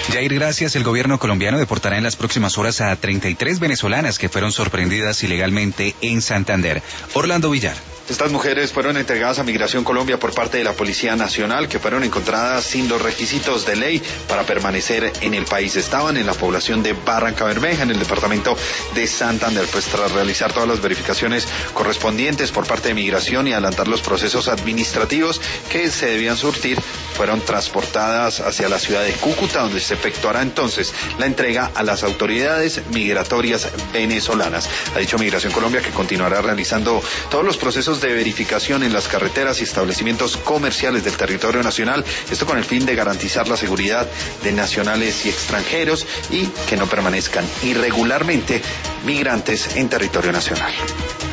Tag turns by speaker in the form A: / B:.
A: Jair, gracias. El gobierno colombiano deportará en las próximas horas a 33 venezolanas que fueron sorprendidas ilegalmente en Santander. Orlando Villar.
B: Estas mujeres fueron entregadas a Migración Colombia por parte de la Policía Nacional, que fueron encontradas sin los requisitos de ley para permanecer en el país. Estaban en la población de Barranca Bermeja, en el departamento de Santander. Pues tras realizar todas las verificaciones correspondientes por parte de Migración y adelantar los procesos administrativos que se debían surtir, fueron transportadas hacia la ciudad de Cúcuta, donde se efectuará entonces la entrega a las autoridades migratorias venezolanas. Ha dicho Migración Colombia que continuará realizando todos los procesos de verificación en las carreteras y establecimientos comerciales del territorio nacional, esto con el fin de garantizar la seguridad de nacionales y extranjeros y que no permanezcan irregularmente migrantes en territorio nacional.